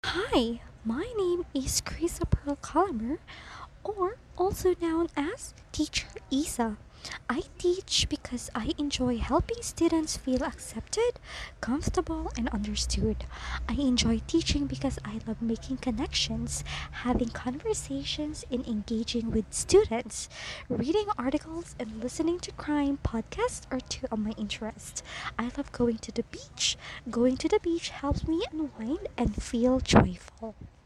Hi, my name is Christopher Colomer, or also known as Teacher Isa. I teach because I enjoy helping students feel accepted, comfortable, and understood. I enjoy teaching because I love making connections, having conversations, and engaging with students. Reading articles and listening to crime podcasts are two of my interests. I love going to the beach. Going to the beach helps me unwind and feel joyful.